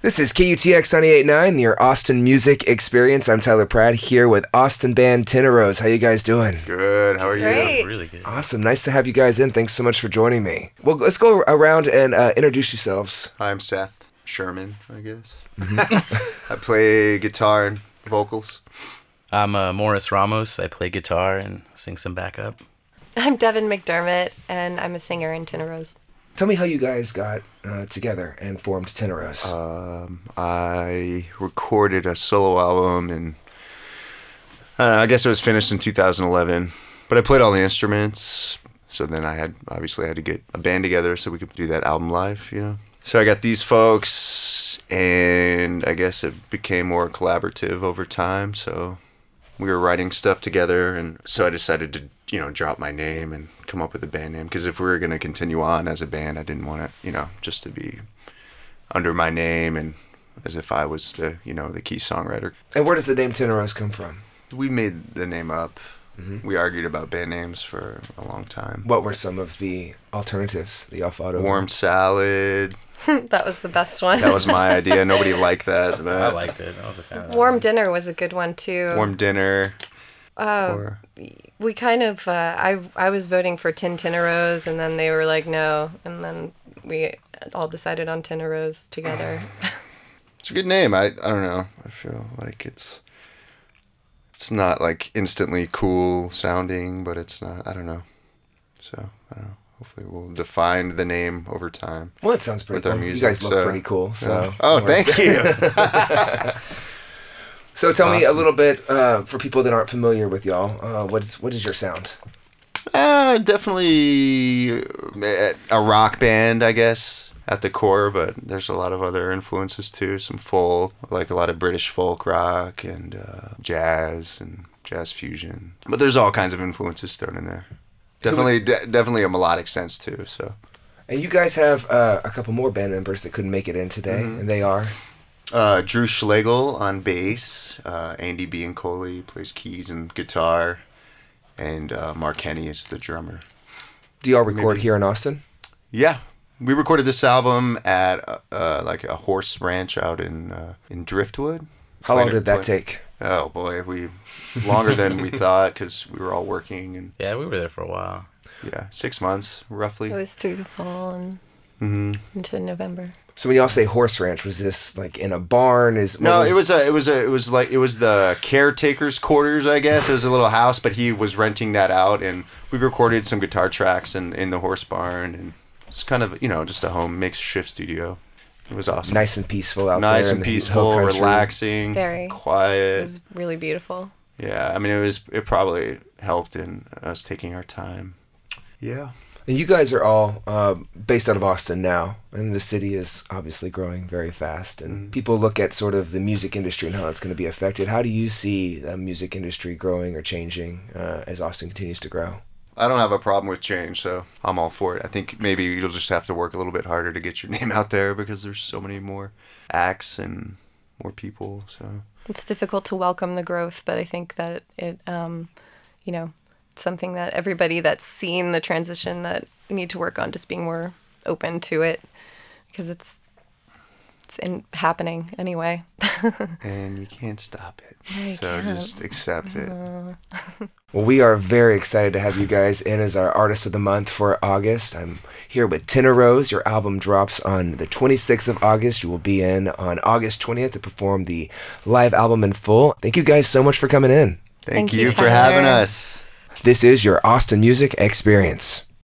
This is KUTX 98.9, your Austin Music Experience. I'm Tyler Pratt here with Austin band Teneros. How you guys doing? Good. How are you? Great. Really good. Awesome. Nice to have you guys in. Thanks so much for joining me. Well, let's go around and introduce yourselves. I'm Seth Sherman, I guess. I play guitar and vocals. I'm Morris Ramos. I play guitar and sing some backup. I'm Devin McDermott, and I'm a singer in Teneros. Tell me how you guys got together and formed Teneros. I recorded a solo album and I guess it was finished in 2011, but I played all the instruments. So then I had to get a band together so we could do that album live, you know. So I got these folks, and I guess it became more collaborative over time. So we were writing stuff together, and so I decided to, drop my name and come up with a band name. Because if we were going to continue on as a band, I didn't want it, just to be under my name and as if I was the key songwriter. And where does the name Teneros come from? We made the name up. Mm-hmm. We argued about band names for a long time. What were some of the alternatives, the off-auto? Warm Salad. That was the best one. That was my idea. Nobody liked that. But I liked it. I was a fan of that. Warm Dinner was a good one, too. Warm Dinner. We kind of, I was voting for Tin Teneros, and then they were like, no. And then we all decided on Teneros together. It's a good name. I don't know. I feel like it's not like instantly cool sounding, but it's not, I don't know. So, I don't know. Hopefully we'll define the name over time. Well, it sounds pretty cool. Music, you guys look pretty cool. So. Yeah. Oh, thank you. So tell me a little bit, for people that aren't familiar with y'all, what is your sound? Definitely a rock band, I guess, at the core, but there's a lot of other influences too. Some folk, like a lot of British folk rock and jazz and jazz fusion. But there's all kinds of influences thrown in there. Definitely a melodic sense too. So. And you guys have a couple more band members that couldn't make it in today, and they are? Drew Schlegel on bass, Andy Biancoli plays keys and guitar, and Mark Henny is the drummer. Do y'all record here in Austin? Yeah, we recorded this album at like a horse ranch out in Driftwood. How long did that take? Oh boy, longer than we thought because we were all working and. Yeah, we were there for a while. Yeah, 6 months roughly. It was through the fall and into November. So when y'all say horse ranch, was this like in a barn? It was the caretaker's quarters, I guess. It was a little house, but he was renting that out, and we recorded some guitar tracks in the horse barn, and it's kind of just a home makeshift studio. It was awesome. Nice and peaceful out there. Nice and peaceful, relaxing, very quiet. It was really beautiful. Yeah, I mean it probably helped in us taking our time. Yeah. And you guys are all based out of Austin now, and the city is obviously growing very fast. And people look at sort of the music industry and how it's going to be affected. How do you see the music industry growing or changing as Austin continues to grow? I don't have a problem with change, so I'm all for it. I think maybe you'll just have to work a little bit harder to get your name out there because there's so many more acts and more people. So it's difficult to welcome the growth, but I think that it something that everybody that's seen the transition that we need to work on, just being more open to it because it's happening anyway. And you can't stop it. Can't. Just accept it. Well, we are very excited to have you guys in as our Artist of the Month for August. I'm here with Teneros. Your album drops on the 26th of August. You will be in on August 20th to perform the live album in full. Thank you guys so much for coming in. Thank you for Tyler. having us. This is your Austin Music Experience.